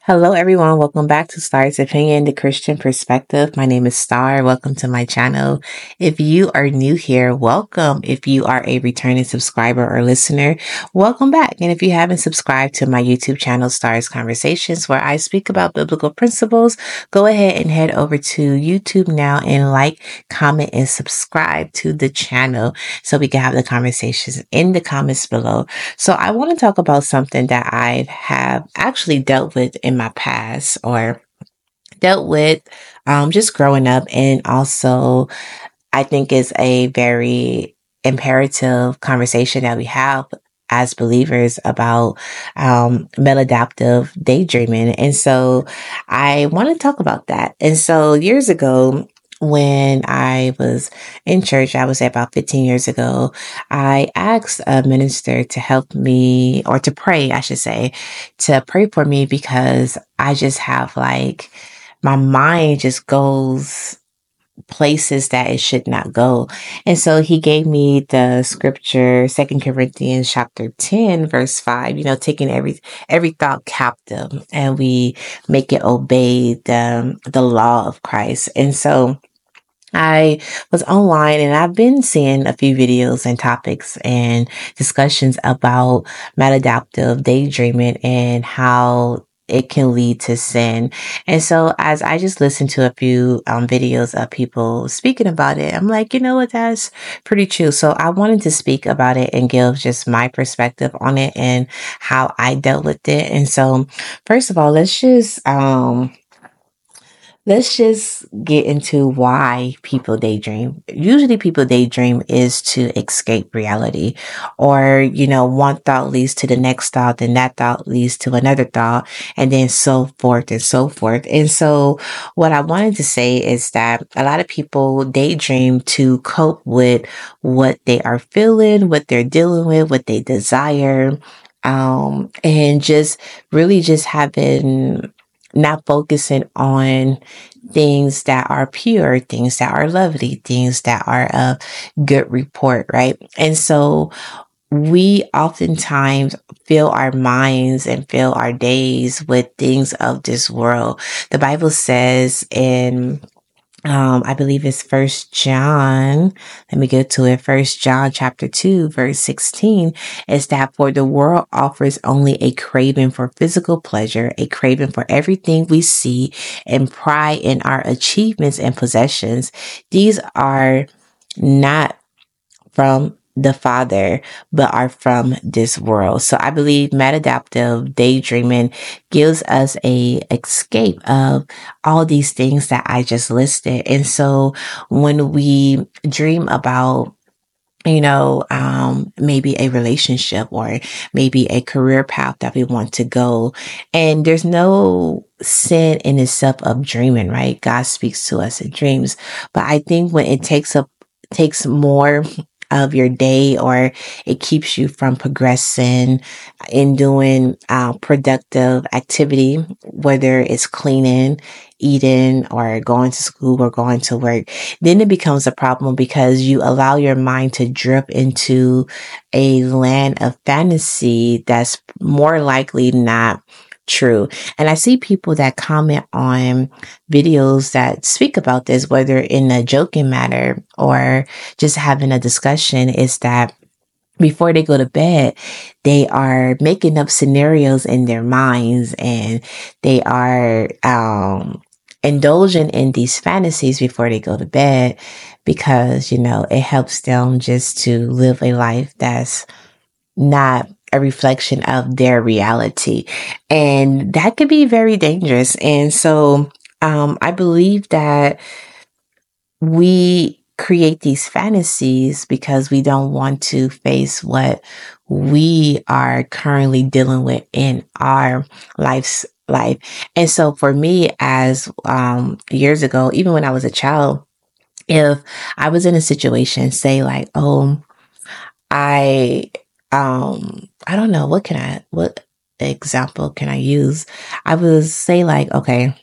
Hello, everyone. Welcome back to Star's Opinion, the Christian Perspective. My name is Star. Welcome to my channel. If you are new here, welcome. If you are a returning subscriber or listener, welcome back. And if you haven't subscribed to my YouTube channel, Star's Conversations, where I speak about biblical principles, go ahead and head over to YouTube now and like, comment, and subscribe to the channel so we can have the conversations in the comments below. So I want to talk about something that I have actually dealt with in my past or dealt with just growing up. And also, I think is a very imperative conversation that we have as believers about maladaptive daydreaming. And so I want to talk about that. And so years ago, when I was in church, I would say about 15 years ago, I asked a minister to help me, or to pray, I should say, to pray for me because I just have like, my mind just goes places that it should not go. And so he gave me the scripture, 2 Corinthians chapter 10, verse 5, taking every thought captive, and we make it obey the law of Christ. And so I was online and I've been seeing a few videos and topics and discussions about maladaptive daydreaming and how it can lead to sin. And so as I just listened to a few videos of people speaking about it, I'm like, you know what, that's pretty true. So I wanted to speak about it and give just my perspective on it and how I dealt with it. And so first of all, let's just get into why people daydream. Usually people daydream is to escape reality, or, one thought leads to the next thought, then that thought leads to another thought, and then so forth and so forth. And so what I wanted to say is that a lot of people daydream to cope with what they are feeling, what they're dealing with, what they desire, and just really just having not focusing on things that are pure, things that are lovely, things that are of good report, right? And so we oftentimes fill our minds and fill our days with things of this world. The Bible says in I believe it's First John. Let me get to it. First John chapter 2, verse 16 is that for the world offers only a craving for physical pleasure, a craving for everything we see, and pride in our achievements and possessions. These are not from the Father, but are from this world. So I believe maladaptive daydreaming gives us a escape of all these things that I just listed. And so when we dream about maybe a relationship or maybe a career path that we want to go. And there's no sin in itself of dreaming, right? God speaks to us in dreams. But I think when it takes more of your day, or it keeps you from progressing in doing productive activity, whether it's cleaning, eating, or going to school or going to work, then it becomes a problem because you allow your mind to drift into a land of fantasy that's more likely not true. And I see people that comment on videos that speak about this, whether in a joking manner or just having a discussion, is that before they go to bed, they are making up scenarios in their minds, and they are indulging in these fantasies before they go to bed because, it helps them just to live a life that's not a reflection of their reality. And that could be very dangerous. And so I believe that we create these fantasies because we don't want to face what we are currently dealing with in our life. And so for me, as years ago, even when I was a child, if I was in a situation, say like, oh, I I don't know, what example can I use? I would say like, okay,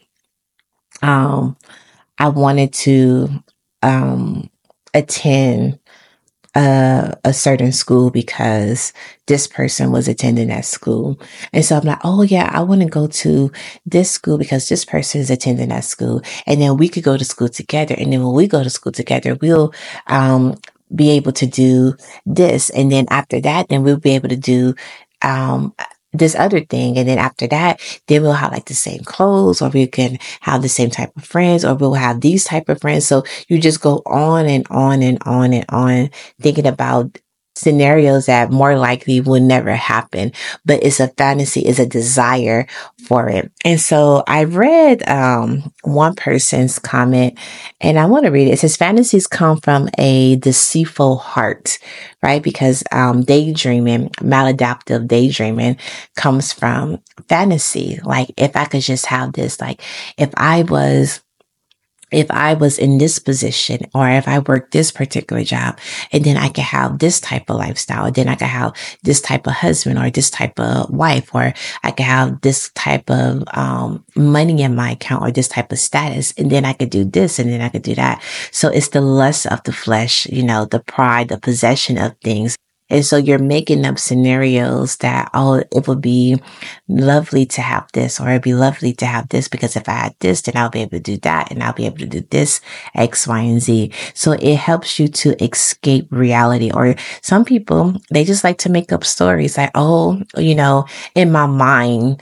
um I wanted to um attend a certain school because this person was attending that school. And so I'm like, oh yeah, I want to go to this school because this person is attending that school. And then we could go to school together. And then when we go to school together, we'll, be able to do this. And then after that, then we'll be able to do, um, this other thing. And then after that, then we'll have like the same clothes, or we can have the same type of friends, or we'll have these type of friends. So you just go on and on and on and on thinking about scenarios that more likely will never happen, but it's a fantasy, is a desire for it. And so I read one person's comment, and I want to read it. It says fantasies come from a deceitful heart, right? Because daydreaming, maladaptive daydreaming comes from fantasy. Like if I could just have this, like if I was in this position, or if I worked this particular job, and then I could have this type of lifestyle, then I could have this type of husband or this type of wife, or I could have this type of money in my account or this type of status, and then I could do this and then I could do that. So it's the lust of the flesh, the pride, the possession of things. And so you're making up scenarios that, oh, it would be lovely to have this, or it'd be lovely to have this, because if I had this, then I'll be able to do that, and I'll be able to do this, X, Y, and Z. So it helps you to escape reality. Or some people, they just like to make up stories like, oh, in my mind,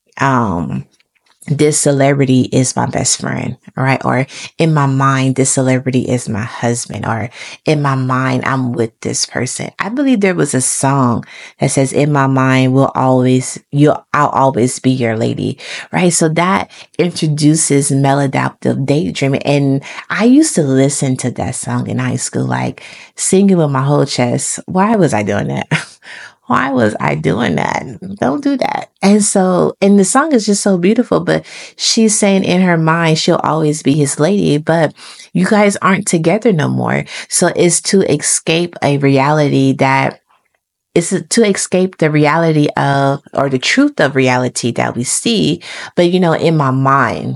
this celebrity is my best friend, right? Or in my mind, this celebrity is my husband, or in my mind, I'm with this person. I believe there was a song that says, in my mind, I'll always be your lady, right? So that introduces maladaptive daydreaming. And I used to listen to that song in high school, like singing with my whole chest. Why was I doing that? Why was I doing that? Don't do that. And the song is just so beautiful, but she's saying in her mind, she'll always be his lady, but you guys aren't together no more. So it's to escape a reality that is to escape the reality of, or the truth of reality that we see. But, in my mind,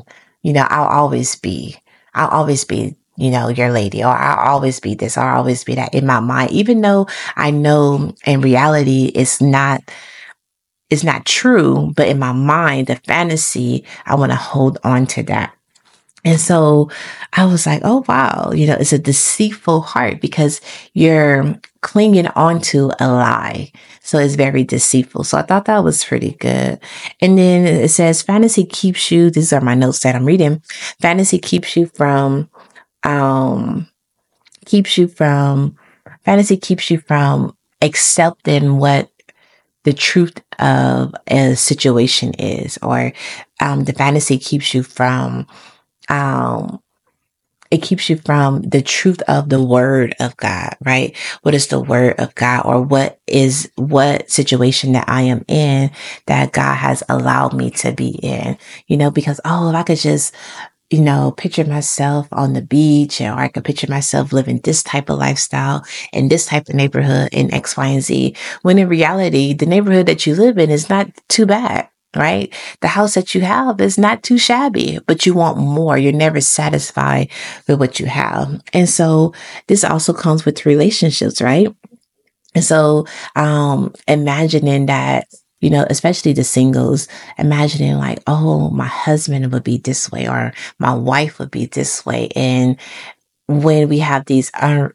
I'll always be, your lady, or I'll always be this, or I'll always be that in my mind, even though I know in reality it's not true, but in my mind, the fantasy, I want to hold on to that. And so I was like, oh, wow, it's a deceitful heart because you're clinging onto a lie. So it's very deceitful. So I thought that was pretty good. And then it says fantasy keeps you, these are my notes that I'm reading. Fantasy keeps you from fantasy keeps you from accepting what the truth of a situation is, or the fantasy keeps you from it keeps you from the truth of the word of God, right? What is the word of God, or what situation that I am in that God has allowed me to be in, because, oh, if I could just, picture myself on the beach, or I could picture myself living this type of lifestyle in this type of neighborhood in X, Y, and Z. When in reality, the neighborhood that you live in is not too bad, right? The house that you have is not too shabby, but you want more. You're never satisfied with what you have. And so this also comes with relationships, right? And so, imagining that, especially the singles, imagining like, oh, my husband would be this way, or my wife would be this way. And when we have these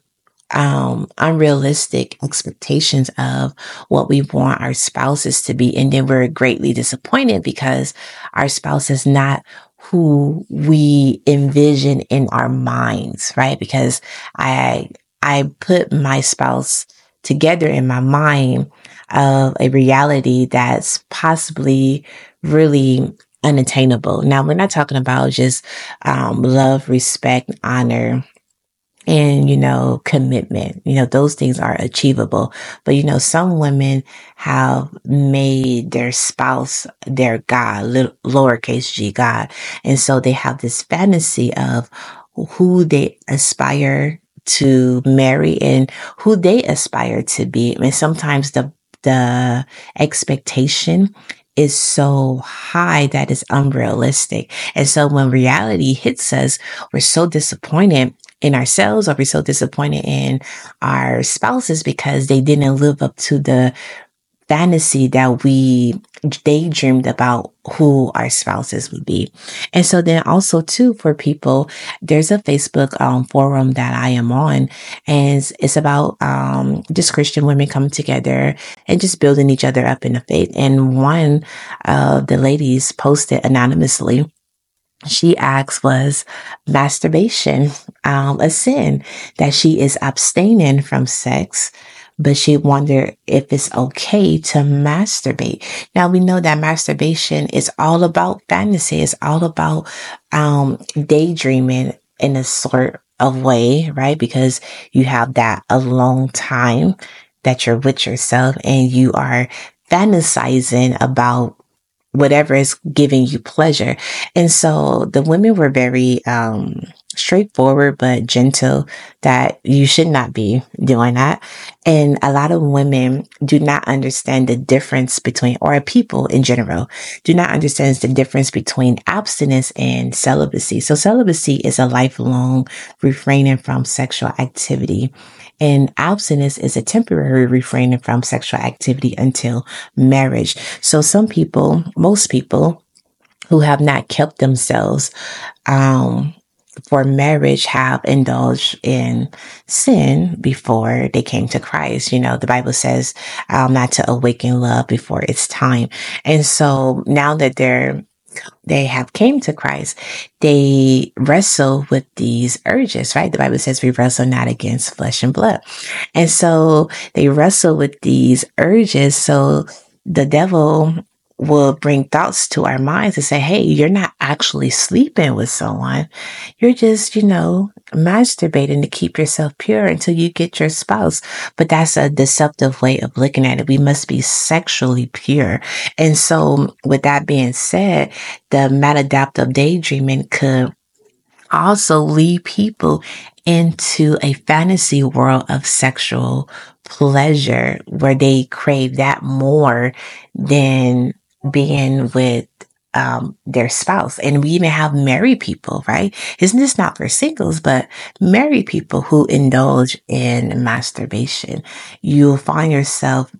unrealistic expectations of what we want our spouses to be, and then we're greatly disappointed because our spouse is not who we envision in our minds, right? Because I put my spouse together in my mind of a reality that's possibly really unattainable. Now, we're not talking about just love, respect, honor, and, commitment. Those things are achievable. But, some women have made their spouse their God, lowercase g God. And so they have this fantasy of who they aspire to marry and who they aspire to be. And sometimes the expectation is so high that it's unrealistic. And so when reality hits us, we're so disappointed. in ourselves, or we're so disappointed in our spouses because they didn't live up to the fantasy that we daydreamed about who our spouses would be. And so then also too, for people, there's a Facebook forum that I am on, and it's about just Christian women coming together and just building each other up in the faith. And one of the ladies posted anonymously, she asked, was masturbation a sin, that she is abstaining from sex, but she wondered if it's okay to masturbate. Now we know that masturbation is all about fantasy. It's all about daydreaming in a sort of way, right? Because you have that alone time that you're with yourself and you are fantasizing about whatever is giving you pleasure. And so the women were very straightforward but gentle, that you should not be doing that. And a lot of women do not understand the difference between, or people in general, do not understand the difference between abstinence and celibacy. So celibacy is a lifelong refraining from sexual activity. And abstinence is a temporary refraining from sexual activity until marriage. So some people, most people who have not kept themselves for marriage have indulged in sin before they came to Christ. You know, the Bible says not to awaken love before it's time. And so now that they have came to Christ, they wrestle with these urges, right? The Bible says we wrestle not against flesh and blood. And so they wrestle with these urges. So the devil will bring thoughts to our minds and say, hey, you're not actually sleeping with someone. You're just, masturbating to keep yourself pure until you get your spouse. But that's a deceptive way of looking at it. We must be sexually pure. And so with that being said, the maladaptive daydreaming could also lead people into a fantasy world of sexual pleasure where they crave that more than being with their spouse. And we even have married people, right? Isn't this not for singles, but married people who indulge in masturbation? You'll find yourself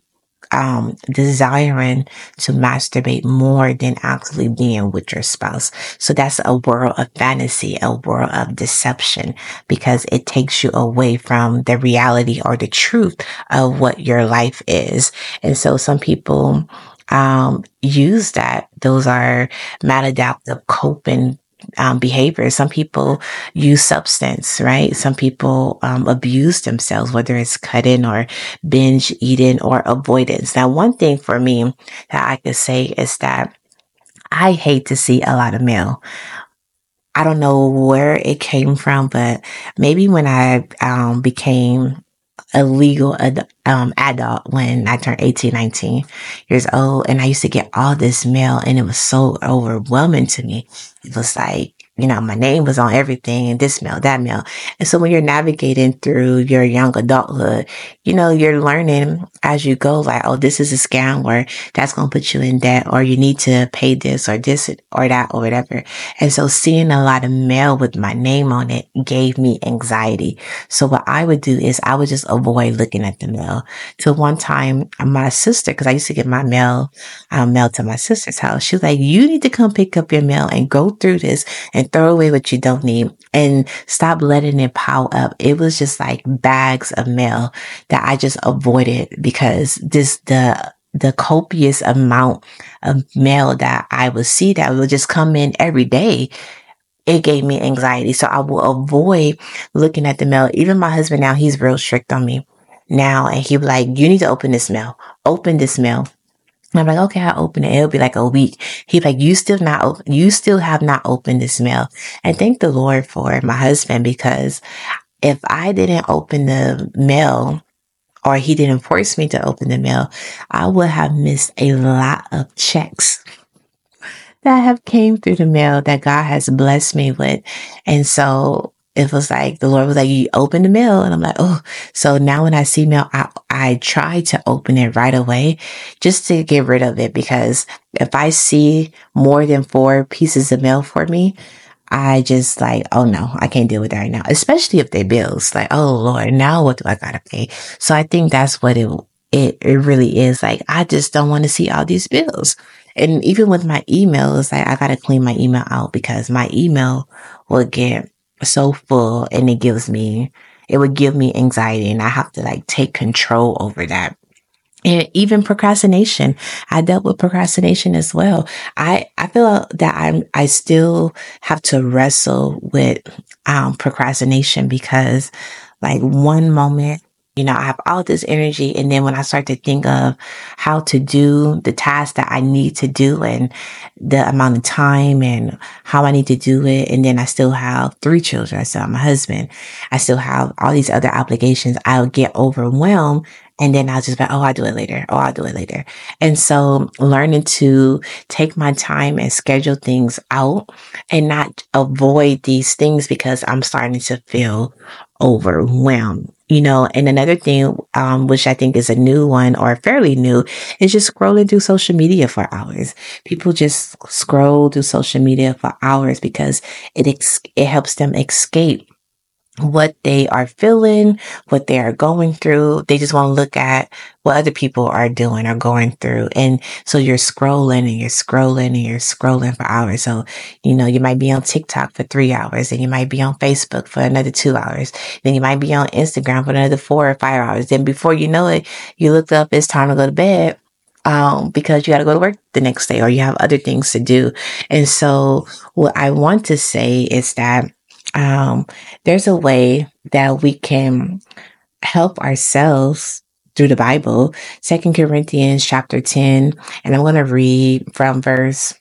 desiring to masturbate more than actually being with your spouse. So that's a world of fantasy, a world of deception, because it takes you away from the reality or the truth of what your life is. And so some people use that. Those are maladaptive coping behaviors. Some people use substance, right? Some people abuse themselves, whether it's cutting or binge eating or avoidance. Now, one thing for me that I could say is that I hate to see a lot of mail. I don't know where it came from, but maybe when I became a legal adult, when I turned 18, 19 years old, and I used to get all this mail, and it was so overwhelming to me. It was like, my name was on everything, and this mail, that mail. And so when you're navigating through your young adulthood, you're learning as you go, like, oh, this is a scam, or that's going to put you in debt, or you need to pay this or that or whatever. And so seeing a lot of mail with my name on it gave me anxiety. So what I would do is I would just avoid looking at the mail. Till one time, my sister, because I used to get my mail mailed to my sister's house, she was like, you need to come pick up your mail and go through this and throw away what you don't need and stop letting it pile up. It was just like bags of mail that I just avoided, because the copious amount of mail that I would see that would just come in every day, it gave me anxiety. So I will avoid looking at the mail. Even my husband now, he's real strict on me now. And he'll be like, you need to open this mail. Open this mail. And I'm like, okay, I'll open it. It'll be like a week. He's like, you still have not opened this mail. And thank the Lord for my husband, because if I didn't open the mail, or he didn't force me to open the mail, I would have missed a lot of checks that have came through the mail that God has blessed me with. And so it was like, the Lord was like, you open the mail. And I'm like, oh, so now when I see mail, I try to open it right away just to get rid of it. Because if I see more than 4 pieces of mail for me, I just like, oh no, I can't deal with that right now, especially if they bills. Like, oh Lord, now what do I gotta pay? So I think that's what it really is. Like, I just don't want to see all these bills. And even with my emails, like I gotta clean my email out because my email will get so full and it would give me anxiety and I have to like take control over that. And even procrastination. I dealt with procrastination as well. I feel that I still have to wrestle with, procrastination because like one moment, I have all this energy. And then when I start to think of how to do the task that I need to do and the amount of time and how I need to do it. And then I still have 3 children. I still have my husband. I still have all these other obligations. I'll get overwhelmed and then I'll just be, oh, I'll do it later. Oh, I'll do it later. And so learning to take my time and schedule things out and not avoid these things because I'm starting to feel overwhelmed. And another thing, which I think is a new one or fairly new, is just scrolling through social media for hours. People just scroll through social media for hours because it helps them escape what they are feeling, what they are going through. They just want to look at what other people are doing or going through. And so you're scrolling and you're scrolling and you're scrolling for hours. So, you might be on TikTok for 3 hours and you might be on Facebook for another 2 hours. Then you might be on Instagram for another 4 or 5 hours. Then before you know it, you look up, it's time to go to bed. Because you got to go to work the next day or you have other things to do. And so what I want to say is that there's a way that we can help ourselves through the Bible. 2 Corinthians chapter 10, and I'm going to read from verse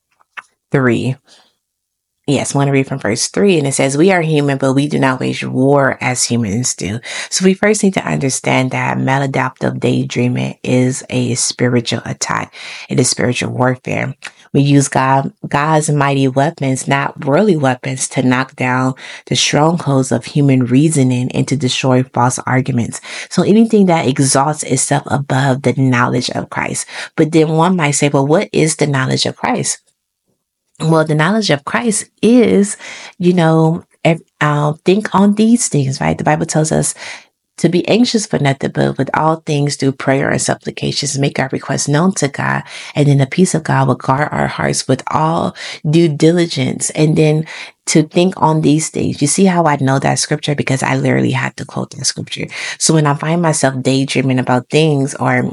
3. Yes, I want to read from verse 3, and it says, we are human, but we do not wage war as humans do. So we first need to understand that maladaptive daydreaming is a spiritual attack. It is spiritual warfare. We use God's mighty weapons, not worldly weapons, to knock down the strongholds of human reasoning and to destroy false arguments. So anything that exalts itself above the knowledge of Christ. But then one might say, well, what is the knowledge of Christ? Well, the knowledge of Christ is, think on these things, right? The Bible tells us to be anxious for nothing, but with all things through prayer and supplications, make our requests known to God. And then the peace of God will guard our hearts with all due diligence. And then to think on these things. You see how I know that scripture? Because I literally had to quote that scripture. So when I find myself daydreaming about things or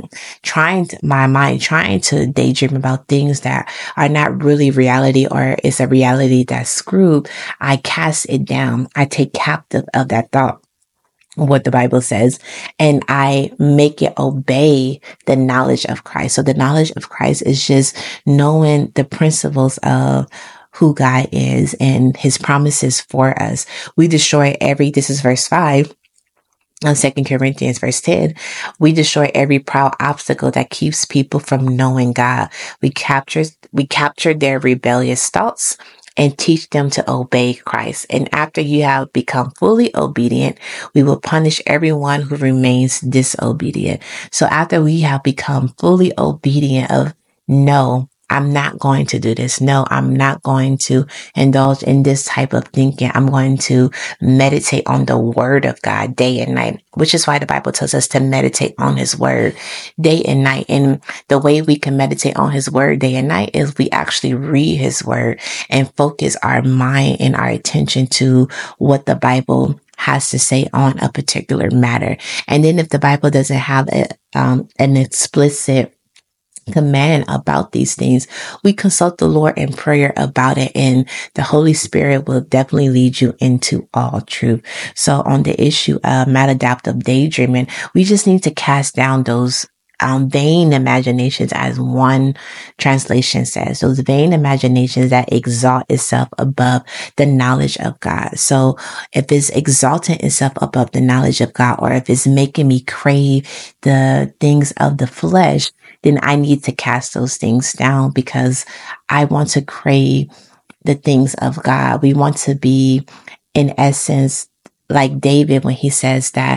my mind trying to daydream about things that are not really reality or it's a reality that's screwed, I cast it down. I take captive of that thought, what the Bible says, and I make it obey the knowledge of Christ. So the knowledge of Christ is just knowing the principles of who God is and his promises for us. We destroy this is verse 5. On 2 Corinthians verse 10, we destroy every proud obstacle that keeps people from knowing God. We capture their rebellious thoughts and teach them to obey Christ. And after you have become fully obedient, we will punish everyone who remains disobedient. So after we have become fully obedient of, no, I'm not going to do this. No, I'm not going to indulge in this type of thinking. I'm going to meditate on the word of God day and night, which is why the Bible tells us to meditate on his word day and night. And the way we can meditate on his word day and night is we actually read his word and focus our mind and our attention to what the Bible has to say on a particular matter. And then if the Bible doesn't have an explicit command about these things, we consult the Lord in prayer about it, and the Holy Spirit will definitely lead you into all truth. So on the issue of maladaptive daydreaming, we just need to cast down those vain imaginations, as one translation says, those vain imaginations that exalt itself above the knowledge of God. So if it's exalting itself above the knowledge of God, or if it's making me crave the things of the flesh, then I need to cast those things down because I want to crave the things of God. We want to be, in essence, like David when he says that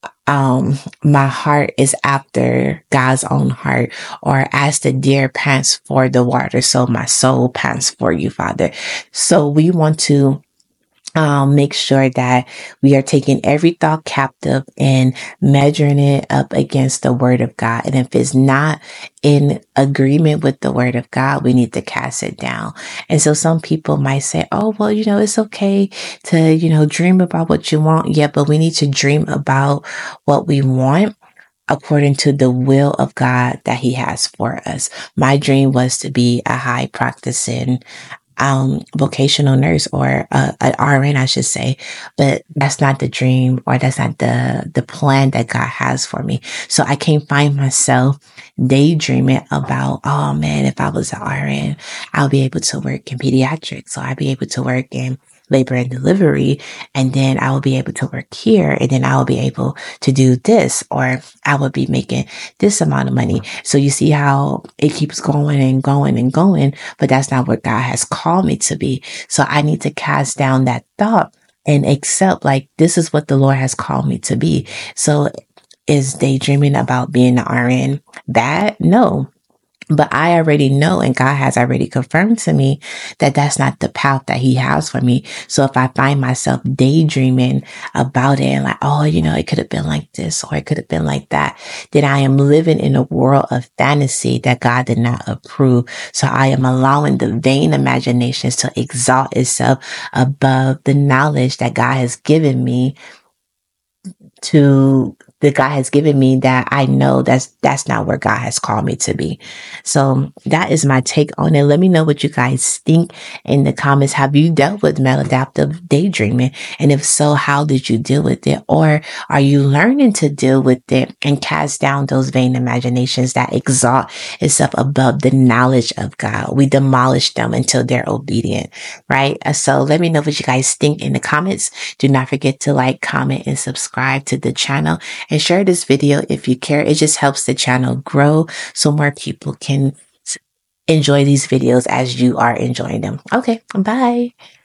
my heart is after God's own heart, or as the deer pants for the water, so my soul pants for you, Father. So we want to make sure that we are taking every thought captive and measuring it up against the word of God. And if it's not in agreement with the word of God, we need to cast it down. And so some people might say, oh, well, it's okay to, dream about what you want. Yeah, but we need to dream about what we want according to the will of God that he has for us. My dream was to be a high practicing vocational nurse, or an RN, I should say, but that's not the dream, or that's not the plan that God has for me. So I can't find myself daydreaming about, oh man, if I was an RN, I'll be able to work in pediatrics. So I'll be able to work in labor and delivery, and then I will be able to work here, and then I will be able to do this, or I will be making this amount of money. So you see how it keeps going and going and going, but that's not what God has called me to be. So I need to cast down that thought and accept, like, this is what the Lord has called me to be. So is daydreaming about being an RN bad? No. But I already know, and God has already confirmed to me that that's not the path that he has for me. So if I find myself daydreaming about it and like, oh, it could have been like this, or it could have been like that, then I am living in a world of fantasy that God did not approve. So I am allowing the vain imaginations to exalt itself above the knowledge that God has given me that I know that's not where God has called me to be. So that is my take on it. Let me know what you guys think in the comments. Have you dealt with maladaptive daydreaming? And if so, how did you deal with it? Or are you learning to deal with it and cast down those vain imaginations that exalt itself above the knowledge of God? We demolish them until they're obedient, right? So let me know what you guys think in the comments. Do not forget to like, comment, and subscribe to the channel, and share this video if you care. It just helps the channel grow so more people can enjoy these videos as you are enjoying them. Okay, bye.